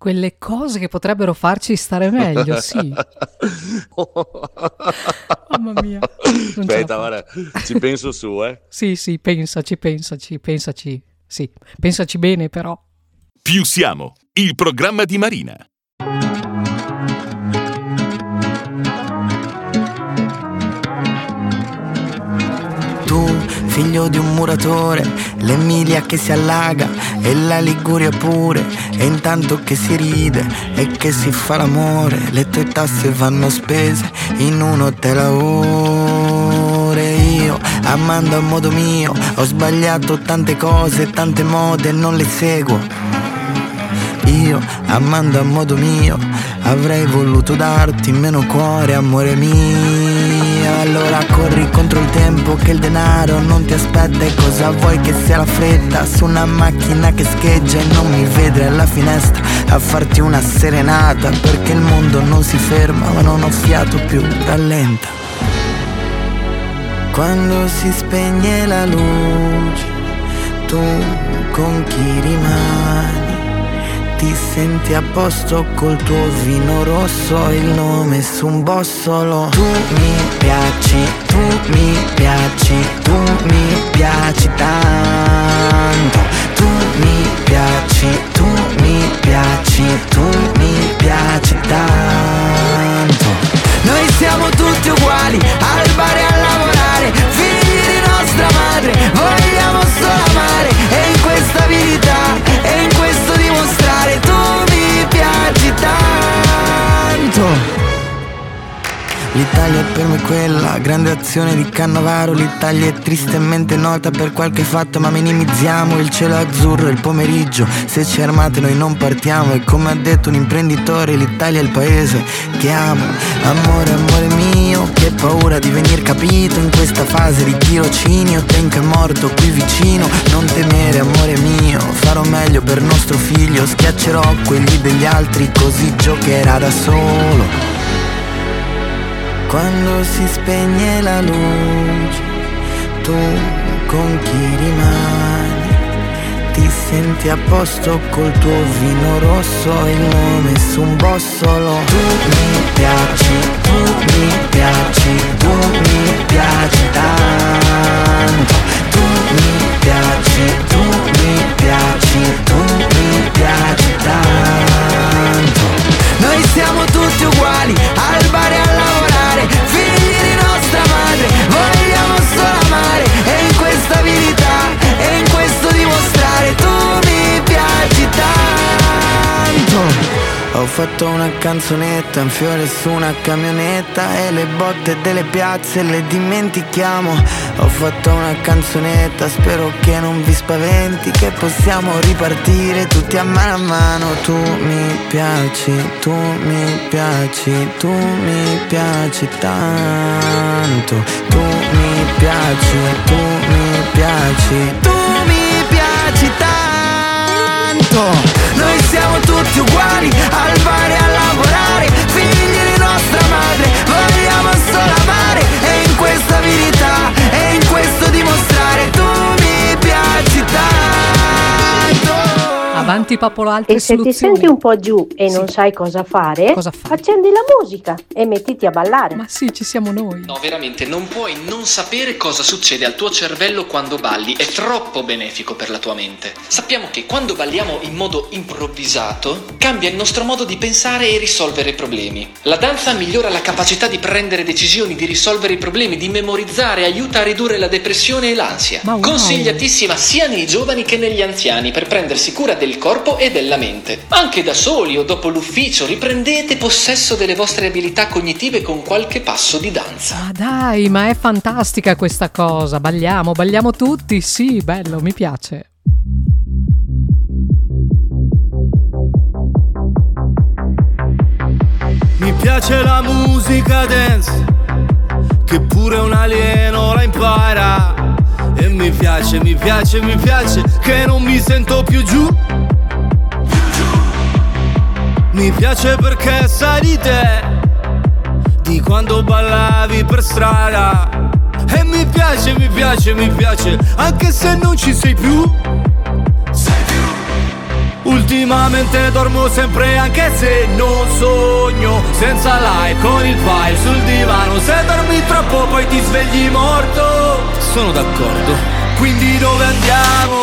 quelle cose che potrebbero farci stare meglio, sì. Mamma mia. Aspetta, guarda, ci penso su, Sì, pensaci. Sì, pensaci bene però. Più siamo, il programma di Marina. Tu, figlio di un muratore, l'Emilia che si allaga e la Liguria pure, e intanto che si ride e che si fa l'amore, le tue tasse vanno spese in un hotel a ore. Io, amando a modo mio, ho sbagliato tante cose, tante mode, non le seguo. Io, amando a modo mio, avrei voluto darti meno cuore, amore mio. Allora corri contro il tempo che il denaro non ti aspetta. E cosa vuoi che sia la fretta su una macchina che scheggia e non mi vedere alla finestra a farti una serenata, perché il mondo non si ferma ma non ho fiato più, rallenta. Quando si spegne la luce, tu con chi rimani? Ti senti a posto col tuo vino rosso, il nome su un bossolo. Tu mi piaci, tu mi piaci, tu mi piaci tanto. Tu mi piaci, tu mi piaci, tu mi piaci tanto. Noi siamo tutti uguali, al bar e a lavorare, figli di nostra madre, vogliamo solo amare. E in questa verità, e in questo dimostrare, tu mi piaci tanto. L'Italia è per me quella grande azione di Cannavaro. L'Italia è tristemente nota per qualche fatto, ma minimizziamo il cielo azzurro e il pomeriggio. Se ci armate noi non partiamo. E come ha detto un imprenditore, l'Italia è il paese che amo. Amore, amore mio, che paura di venir capito in questa fase di tirocinio. Tenco è morto qui vicino, non temere amore mio. Farò meglio per nostro figlio, schiaccerò quelli degli altri, così giocherà da solo. Quando si spegne la luce, tu con chi rimani? Ti senti a posto col tuo vino rosso, il nome su un bossolo. Tu mi piaci, tu mi piaci, tu mi piaci tanto. Tu mi piaci, tu mi piaci, tu mi piaci tanto. Noi siamo tutti uguali, al bar e a lavorare, figli di nostra madre, vogliamo solo amare. E in questa verità, e in questo dimostrare, tu mi piaci tanto. Ho fatto una canzonetta, un fiore su una camionetta, e le botte delle piazze le dimentichiamo. Ho fatto una canzonetta, spero che non vi spaventi, che possiamo ripartire tutti a mano. Tu mi piaci, tu mi piaci, tu mi piaci tanto. Tu mi piaci, tu mi piaci, tu mi piaci tanto. Noi siamo tutti uguali, al bar e a lavorare, figli di nostra madre, vogliamo solo amare. E in questa verità, e in questo dimostrare, tu mi piaci tanto. Avanti Papolo, altre E se soluzioni. ti senti un po' giù e non sai cosa fare, accendi la musica e mettiti a ballare. Ma sì, ci siamo noi. No, veramente, non puoi non sapere cosa succede al tuo cervello quando balli. È troppo benefico per la tua mente. Sappiamo che quando balliamo in modo improvvisato, cambia il nostro modo di pensare e risolvere problemi. La danza migliora la capacità di prendere decisioni, di risolvere i problemi, di memorizzare, aiuta a ridurre la depressione e l'ansia. Ma wow. Consigliatissima sia nei giovani che negli anziani per prendersi cura del corpo e della mente. Anche da soli o dopo l'ufficio, riprendete possesso delle vostre abilità cognitive con qualche passo di danza. Ma dai, ma è fantastica questa cosa. Balliamo tutti, sì, bello, mi piace. Mi piace la musica dance, che pure un alieno la impara. E mi piace che non mi sento più giù. Mi piace perché sai di te, di quando ballavi per strada. E mi piace, anche se non ci sei più. Ultimamente dormo sempre anche se non sogno, senza like con il file sul divano. Se dormi troppo poi ti svegli morto. Sono d'accordo. Quindi dove andiamo?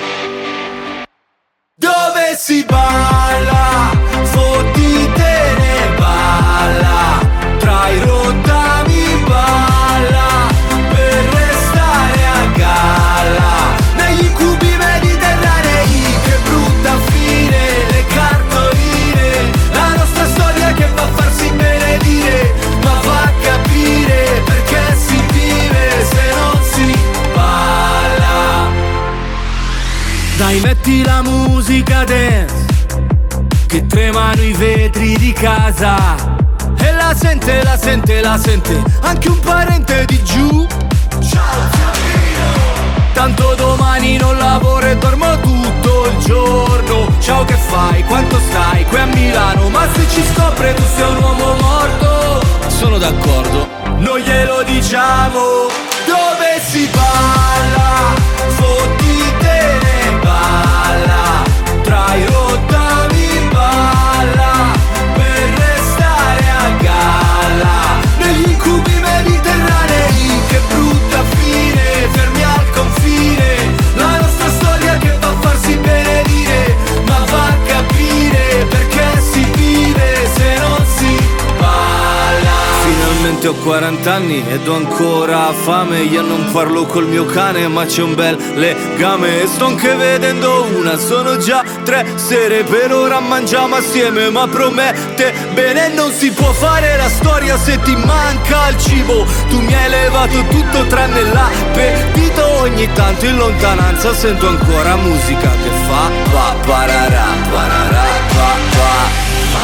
Dove si balla? Fottitene balla. Tra i rottami balla. Per restare a galla. Negli incubi mediterranei. Che brutta fine. Le cartoline. La nostra storia che va a farsi benedire. Ma va a capire perché si vive se non si balla. Dai, metti la musica dance, che tremano i vetri di casa. E la sente, la sente, la sente anche un parente di giù. Ciao Fiorino. Tanto domani non lavoro e dormo tutto il giorno. Ciao, che fai? Quanto stai? Qui a Milano. Ma se ci scopre tu sei un uomo morto. Sono d'accordo. Non glielo diciamo. Dove si balla? Fottitene balla. Tra i rottami balla. Per restare a galla. Negli incubi mediterranei. Che brutta fine. Fermi al confine. La nostra storia che va a farsi benedire. Ma va a capire perché si vive se non si balla. Finalmente ho 40 anni ed ho ancora fame. Io non parlo col mio cane ma c'è un bel legame. E sto anche vedendo una, sono già 3 sere. Per ora mangiamo assieme ma promette bene. Non si può fare la storia se ti manca il cibo. Tu mi hai levato tutto tranne l'appetito. Ogni tanto in lontananza sento ancora musica che fa pa pararà, pararà, pa pa.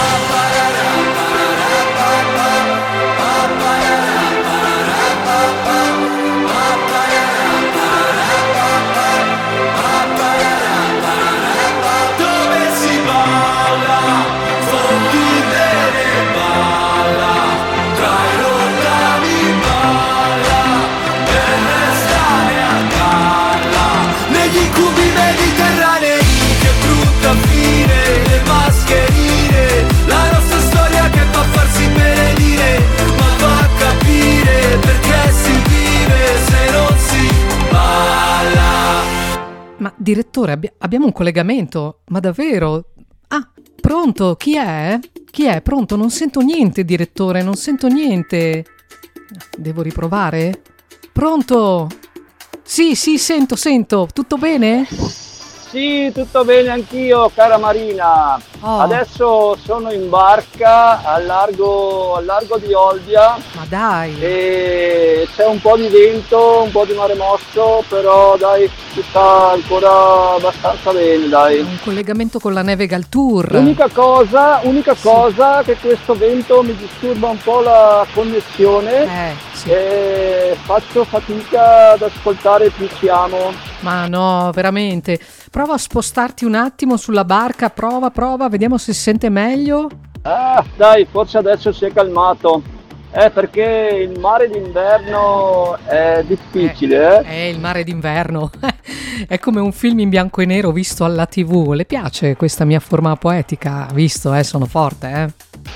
Ma direttore, abbiamo un collegamento, ma davvero? Ah, pronto? Chi è? Chi è? Pronto? Non sento niente, direttore, non sento niente. Devo riprovare? Pronto? Sì, sento. Tutto bene? Sì, tutto bene anch'io, cara Marina. Oh. Adesso sono in barca al largo di Olbia. Ma dai! E c'è un po' di vento, un po' di mare mosso, però dai, si sta ancora abbastanza bene, dai. Un collegamento con la Navigal Tour. Unica cosa che questo vento mi disturba un po' la connessione. Sì. E faccio fatica ad ascoltare Più siamo. Ma no, veramente. Prova a spostarti un attimo sulla barca, prova, vediamo se si sente meglio. Dai, forse adesso si è calmato. Perché il mare d'inverno è difficile, il mare d'inverno. È come un film in bianco e nero visto alla TV. Le piace questa mia forma poetica? Visto, sono forte,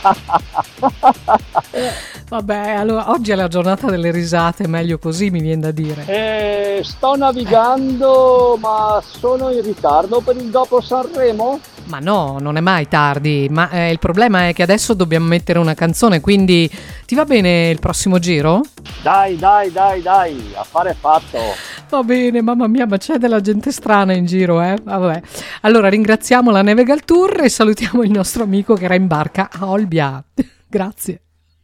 Vabbè, allora oggi è la giornata delle risate, meglio così, mi viene da dire. Sto navigando, ma sono in ritardo per il dopo Sanremo? Ma no, non è mai tardi, ma il problema è che adesso dobbiamo mettere una canzone, quindi ti va bene il prossimo giro? Dai, affare fatto. Va bene, mamma mia, ma c'è della gente strana in giro, Vabbè. Allora ringraziamo la Navigal Tour e salutiamo il nostro amico che era in barca a Olbia. Grazie.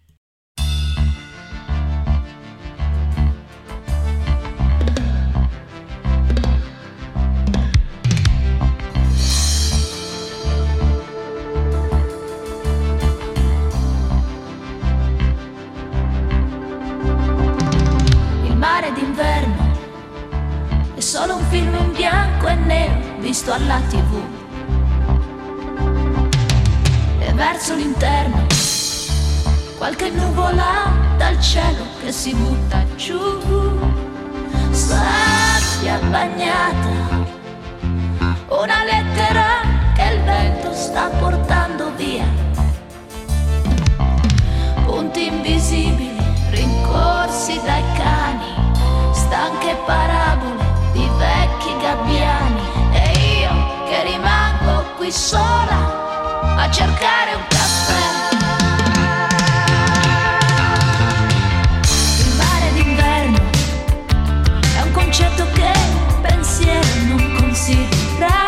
Mare d'inverno è solo un film in bianco e nero visto alla TV. E verso l'interno qualche nuvola dal cielo che si butta giù. Sabbia bagnata, una lettera che il vento sta portando via. Punti invisibili rincorsi dai cani, stanche parabole di vecchi gabbiani, e io che rimango qui sola a cercare un caffè. Il mare d'inverno è un concetto che il pensiero non considera,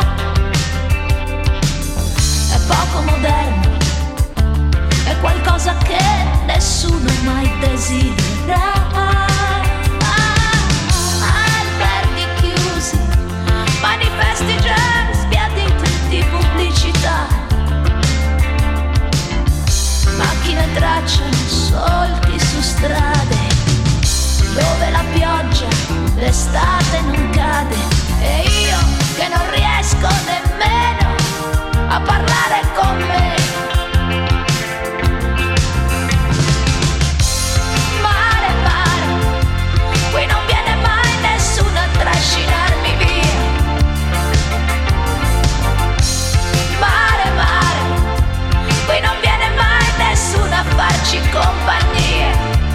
è poco moderno, è qualcosa che nessuno mai desidera. Alberghi chiusi, manifesti già sbiaditi di pubblicità, macchine tracciano solchi su strade dove la pioggia d'estate non cade, e io che non riesco nemmeno a parlare con me. Qui non viene mai nessuno a trascinarmi via. Mare, mare, qui non viene mai nessuno a farci compagnia.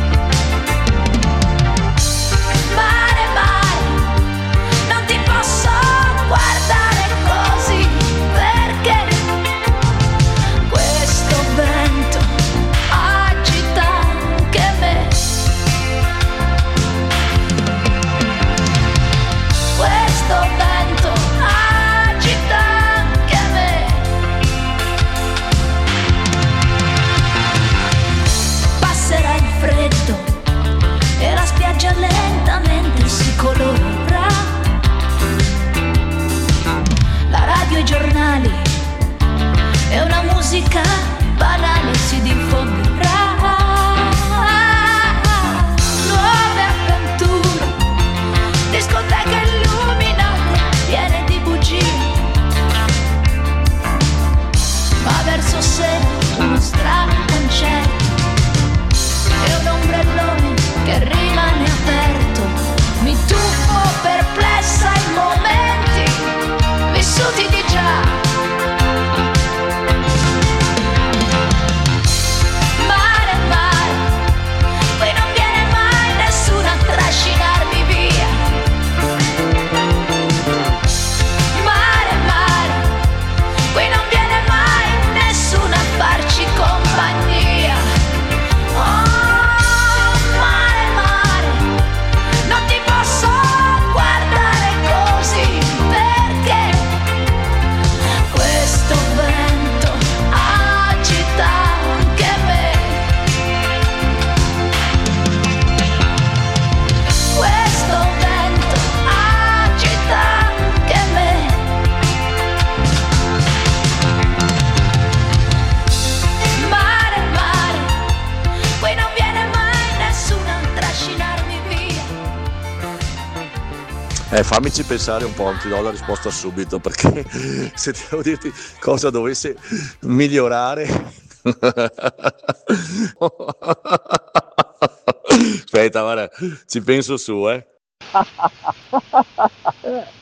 Mare, mare, non ti posso guardare così, perché questo vento agita anche me. Questo vento agita anche me. Passerà il freddo e la spiaggia lentamente si colorerà. La radio e i giornali e una musica banale si diffonderà. Nuove avventure, discoteche illuminate, piene di bugie, ma verso sera uno strano concerto e un ombrellone che rimane aperto. Mi tuffo perplessa ai momenti vissuti di già. Mare, mare, qui non viene mai nessuno a trascinarmi via. Mare, mare, qui non viene mai nessuno a farci compagnia. Oh, mare, mare, non ti posso guardare così, perché questo vento agita anche me. Questo vento agita anche me. Mare, mare, qui non viene mai nessuno a trascinarmi via. Fammici pensare un po', non ti do la risposta subito, perché se devo dirti cosa dovesse migliorare. Aspetta, guarda, ci penso su,